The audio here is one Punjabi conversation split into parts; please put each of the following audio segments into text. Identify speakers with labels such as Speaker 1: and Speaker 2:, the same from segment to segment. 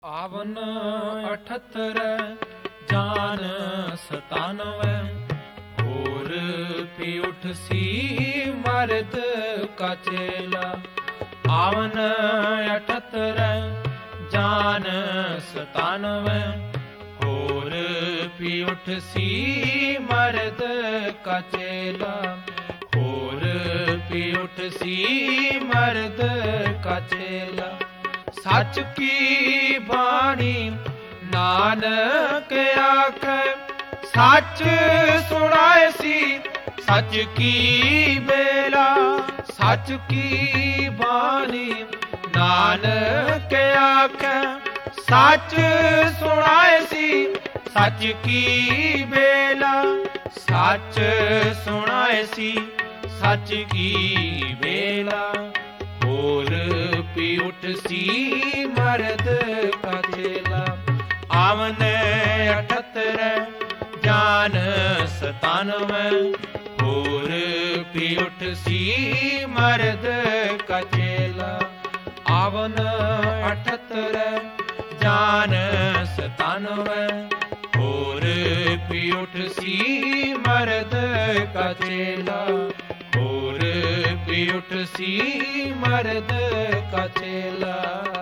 Speaker 1: ਆਵਨ 78 ਜਾਨ 97 ਹੋਰ ਪੀ ਉਠ ਸੀ ਮਰਦ ਕਾ ਚੇਲਾ। ਆਵਨ 78 ਜਾਨ 97 ਹੋਰ ਪੀ ਉਠ ਸੀ ਮਰਦ ਕਾ ਚੇਲਾ। ਹੋਰ ਪੀ ਉਠ ਸੀ ਮਰਦ ਕਾ ਚੇਲਾ। ਸੱਚ ਕੀ ਬਾਣੀ ਨਾਨਕ ਆਖੈ ਸੱਚ ਸੁਣਾਏ ਸੀ ਸੱਚ ਕੀ ਬੇਲਾ। ਸੱਚ ਕੀ ਬਾਣੀ ਨਾਨਕ ਆਖੈ ਸੱਚ ਸੁਣਾਏ ਸੀ ਸੱਚ ਕੀ ਬੇਲਾ। ਸੱਚ ਸੁਣਾਏ ਸੀ ਸੱਚ ਕੀ ਬੇਲਾ। ਹੋਰ ਪੀ ਉਠ ਸੀ ਮਰਦ ਕਾ ਚੇਲਾ। ਆਵਨ 78 ਜਾਨ 97 ਹੋਰ ਪੀ ਉਠ ਸੀ ਮਰਦ ਕਾ ਚੇਲਾ। ਆਵਨ 78 ਜਾਨ 97 ਹੋਰ ਪੀ ਉਠ ਸੀ ਮਰਦ ਕਾ ਚੇਲਾ। ਹੋਰ ਪੀ ਉਠ ਸੀ ਮਰਦ ਕਾ ਚੇਲਾ।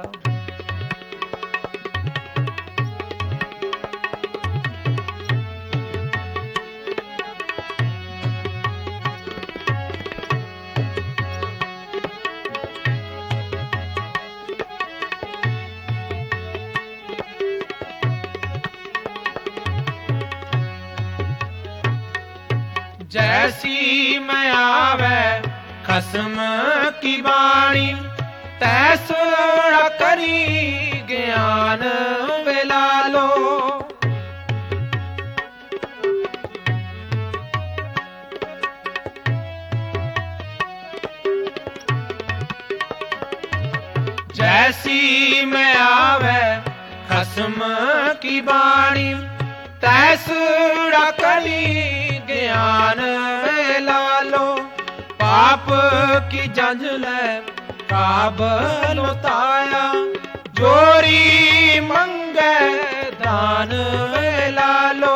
Speaker 1: जैसी मैं आवे खसम की बाणी तैसड़ा करी ज्ञान विलालो। जैसी मैं आवे खसम की बाणी तैसड़ा करी ज्ञान लालो। पाप की जंज ले काबल ताया जोरी मंगे दान लालो।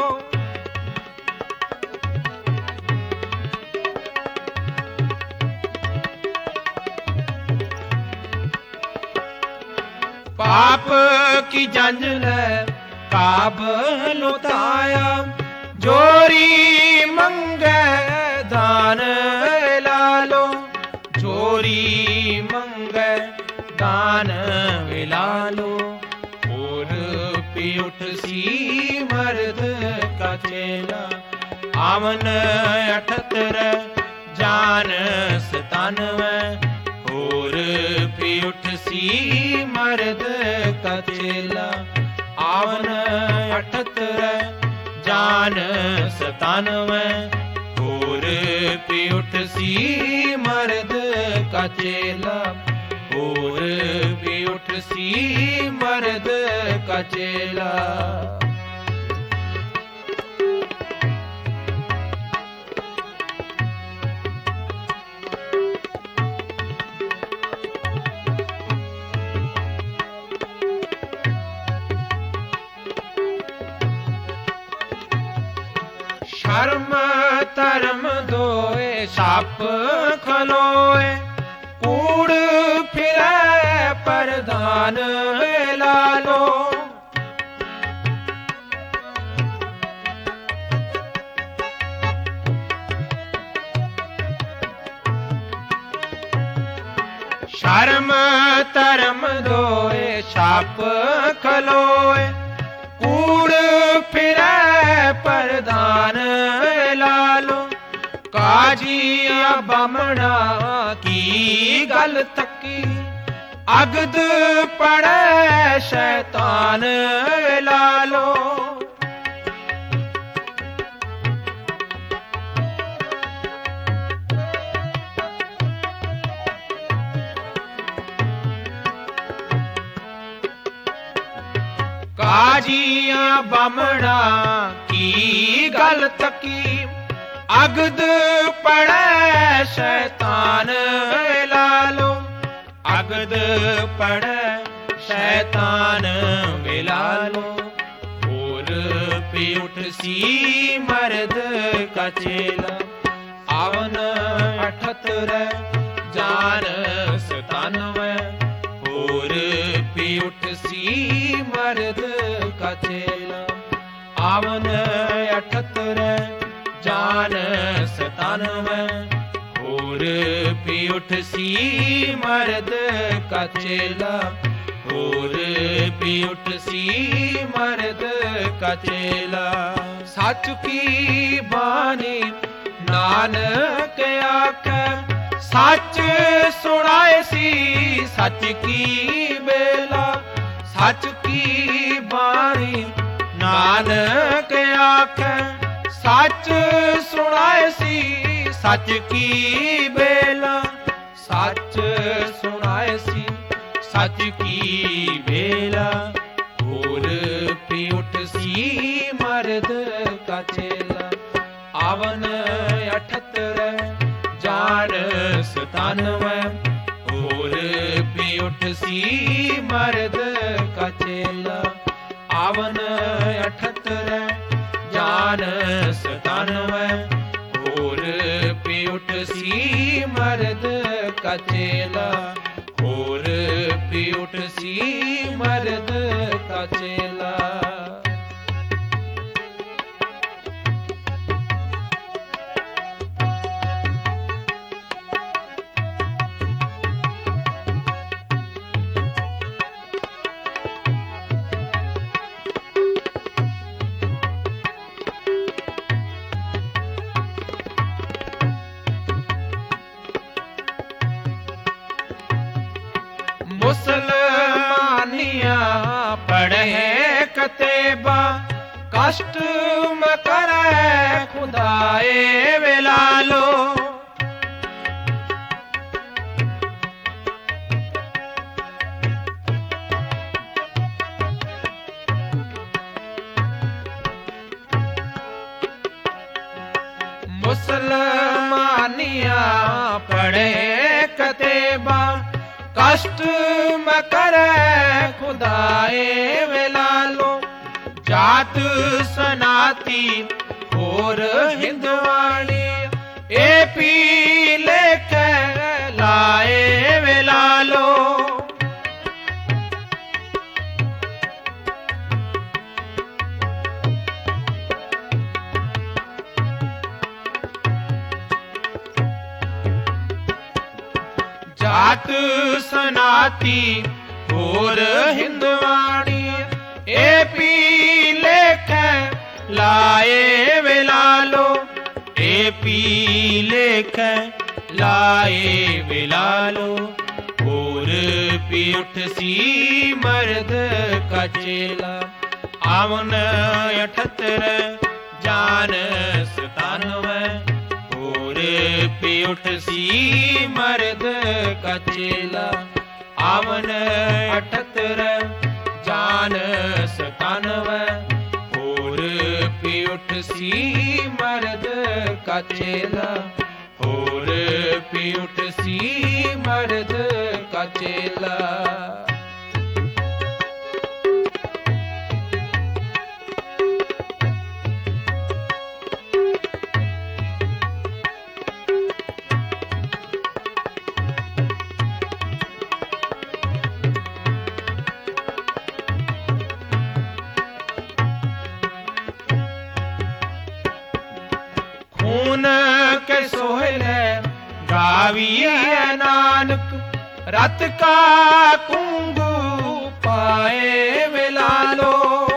Speaker 1: पाप की जंज ले काबल ताया जोरी मंगे दान लालो। जोरी मंगे दान विलालो। और पी उठ सी मर्द का चेला। आवन 78 जान 97 और पी उठ सी मर्द का चेला। आवन 78 जान 97 ਹੋਰ ਪੀ ਉਠ ਸੀ ਮਰਦ ਕਾ ਚੇਲਾ। ਹੋਰ ਪੀ ਉਠ ਸੀ ਮਰਦ ਕਾ ਚੇਲਾ। ਸ਼ਰਮ ਧਰਮ ਦੋਏ ਸੱਪ ਖਲੋਏ ਕੂੜ ਫਿਰੈ ਪ੍ਰਧਾਨ ਲਾਲੋ। ਸ਼ਰਮ ਧਰਮ ਦੋਏ ਸੱਪ ਖਲੋਏ ਕੂੜ ਫਿਰੈ ਪ੍ਰਧਾਨ ਲਾਲੋ। ਕਾਜੀਆ ਬਾਮਣਾ ਕੀ ਗੱਲ ਤੱਕੀ ਅਗਦ ਪੜੈ ਸ਼ੈਤਾਨ ਲਾਲੋ। ਕਾਜੀਆ ਬਾਮਣਾ ਕੀ ਗੱਲ ਤੱਕੀ ਅਗਦ ਪੜੈ ਸ਼ੈਤਾਨ ਲਾਲੋ। ਅਗਦ ਪੜੈ ਸ਼ੈਤਾਨ सी मर्द का चेला। आवन 78 जान 97 होर भी उठ सी मर्द का चेला। आवन 78 जान 97 होर भी उठ सी मर्द का चेला। होर भी उठ सी मर्द का चेला। सच की बानी नानक आखे सच सुनाए सी सच की बेला। सच की बानी नानक आखे सच सुनाए सी सच की बेला। सच सुनाए सी सच की बेला। होर भी उठ सी मर्द का चेला। आवन 78 जान 97 होर भी उठ सी मर्द का चेला। आवन 78 जान 97 होर भी उठ सी मर्द का चेला। होर भी उठ सी मर्द का चेला। मुसलमानिया पढ़े कतेबा कष्ट में करे खुदाए वेलालो। मुसलमानिया पढ़े कतेबा कष्ट में करे खुदाए वेलालो। जात सनाती और हिंदवाणी ए पी लेके लाए वेलालो। जात सनाती और हिंदवाणी ए पी लेके लाए वेलालो। ए पी लेके लाए वेलालो। और भी उठ सी मर्द का चेला। आवन 78 जान 97 होर भी उठ सी मर्द का चेला। आवन 78 जान 97 होर भी उठ सी मर्द का चेला। होर भी उठ सी मर्द का चेला। खून के सोहले गाविए नानक रत का कुंगू पाए वेलालो।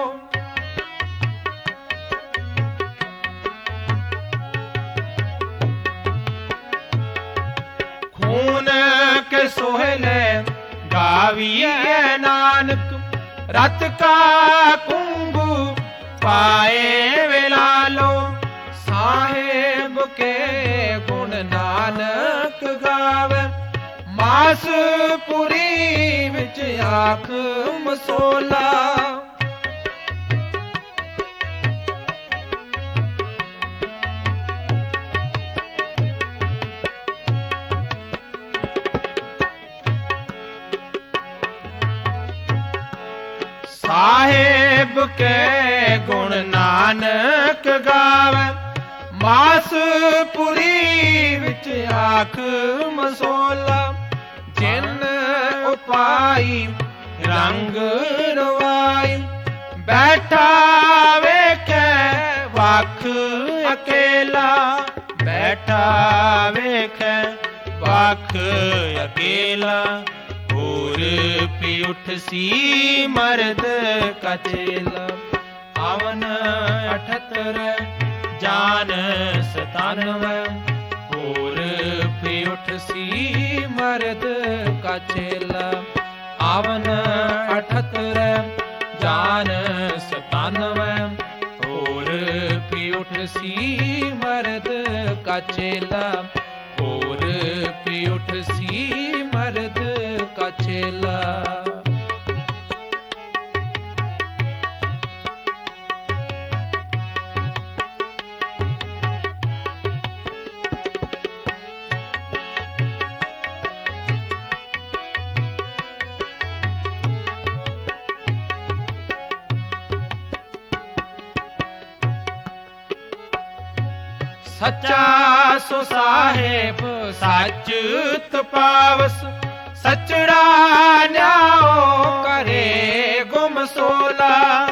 Speaker 1: खून के सोहले गाविए नानक रत का कुंगू पाए वेलालो। साहेब के गुण नानक गावे मासपुरी विच आख मसोला। ਸਾਹਿਬ ਕੇ ਗੁਣ ਨਾਨਕ ਗਾਵੇ, ਮਾਸ ਪੁਰੀ ਵਿੱਚ ਆਖ ਮਸੋਲਾ। ਜਿਨ ਉਪਾਈ ਰੰਗ ਰਵਾਈ, ਬੈਠਾ ਵੇਖੈ ਵਖ ਅਕੇਲਾ। ਬੈਠਾ ਵੇਖੈ ਵਖ ਅਕੇਲਾ, ਹੋਰ ਪੀ ਉਠ ਸੀ ਮਰਦ ਕਾ ਚੇਲਾ। ਆਵਨ 78 ਜਾਨ 97, ਹੋਰ ਪੀ ਉਠ ਸੀ ਮਰਦ ਕਾ ਚੇਲਾ। ਆਵਨ 78 ਜਾਨ 97, ਹੋਰ ਪੀ ਉਠ ਸੀ ਮਰਦ ਕਾ ਚੇਲਾ। ਹੋਰ ਪੀ ਉਠ ਸੀ ਮਰਦ ਕਾ ਚੇਲਾ। ਸੱਚਾ ਸੋ ਸਾਹਿਬ ਸੱਚ ਤਪਾਵਸ, ਸਚੜਾ ਨਿਆਓ ਕਰੇ ਗੁਮ ਸੋਲਾ।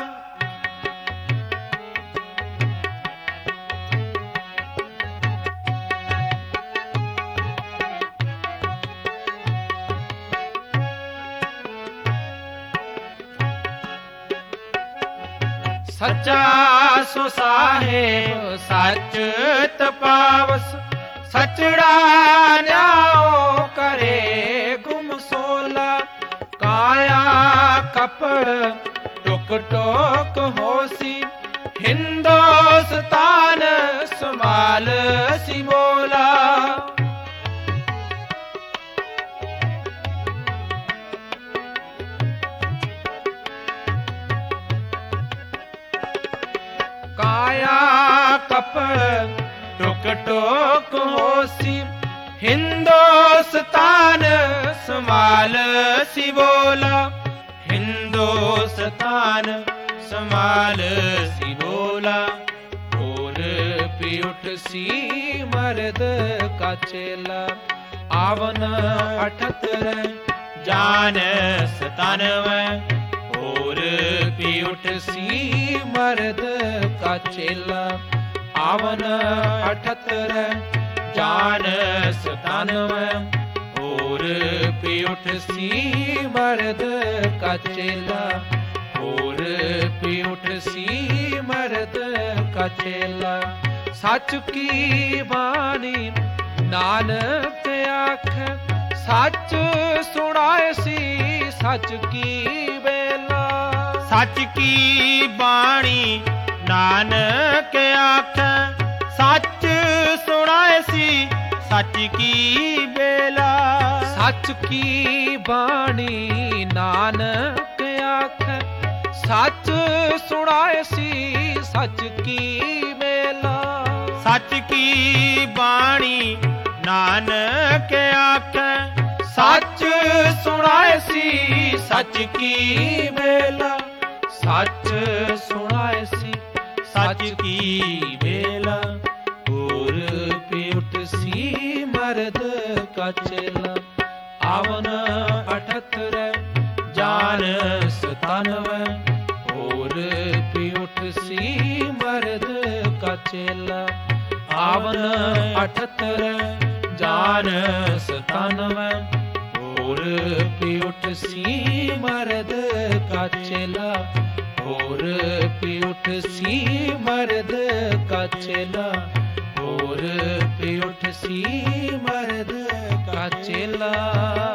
Speaker 1: ਸੱਚਾ ਸੋ ਸਾਹਿਬ ਸੱਚ ਤਪਾਵਸ, ਸਚੜਾ ਨਿਆਓ ਕਰੇ ਗੁਮ ਸੋਲਾ। ਕਾਇਆ ਕਪੜ ਟੁਕ ਟੋਕ ਹੋਸੀ, ਹਿੰਦੋਸਤਾਨ ਸੰਭਾਲ ਸੀ ਮੋਲਾ। ਕਾਇਆ ਕਪੜ ਟੁਕ ਟੋਕ ਹੋਸੀ, ਹਿੰਦੋਸਤਾਨ ਸੰਭਾਲ ਸੀ ਬੋਲਾ। ਹਿੰਦੋਸਤਾਨ ਸੰਭਾਲ ਸੀ ਬੋਲਾ, ਹੋਰ ਪੀ ਉਠ ਸੀ ਮਰਦ ਕਾ ਚੇਲਾ। ਆਵਨ 78 ਜਾਨ 97, ਹੋਰ ਪੀ ਉਠ ਸੀ ਮਰਦ ਕਾ ਚੇਲਾ। ਆਵਨ 78 ਜਾਨ 97, ਹੋਰ ਪੀ ਉਠ ਸੀ ਮਰਦ ਕਾ ਚੇਲਾ। ਹੋਰ ਪੀ ਉਠ ਸੀ ਮਰਦ ਕਾ ਚੇਲਾ। ਸੱਚ ਕੀ ਬਾਣੀ ਨਾਨਕ ਆਖੈ, ਸੱਚ ਸੁਣਾਏ ਸੀ ਸੱਚ ਕੀ ਵੇਲਾ। ਸੱਚ ਕੀ ਬਾਣੀ ਨਾਨਕ ਆਖੈ, ਸੱਚ ਸੁਣਾਏ ਸੀ ਸੱਚ ਕੀ ਵੇਲਾ। ਸੱਚ ਕੀ ਬਾਣੀ ਨਾਨਕ ਆਖੈ, ਸੱਚ ਸੁਣਾਏ ਸੀ ਸੱਚ ਕੀ ਵੇਲਾ। ਸੱਚ ਕੀ ਬਾਣੀ ਨਾਨਕ ਆਖੈ, ਸੱਚ ਸੁਣਾਏ ਸੀ ਸੱਚ ਕੀ ਵੇਲਾ। ਸੱਚ ਸੁਣਾਏ ਸੀ ਸੱਚ ਕੀ ਵੇਲਾ, ਹੋਰ ਪੀ ਉਠ ਸੀ ਮਰਦ ਕਾ ਚੇਲਾ। ਆਵਨ 78 ਜਾਨ 97, ਹੋਰ ਪੀ ਉਠ ਸੀ ਮਰਦ ਕਾ ਚੇਲਾ। ਆਵਨ 78 ਜਾਨ 97, ਹੋਰ ਪੀ ਉਠ ਸੀ ਮਰਦ ਕਾ ਚੇਲਾ। ਹੋਰ ਪੀ ਉਠ ਸੀ ਮਰਦ ਕਾ ਚੇਲਾ। ਹੋਰ ਪੀ ਉਠ ਸੀ ਮਰਦ ਕਾ ਚੇਲਾ।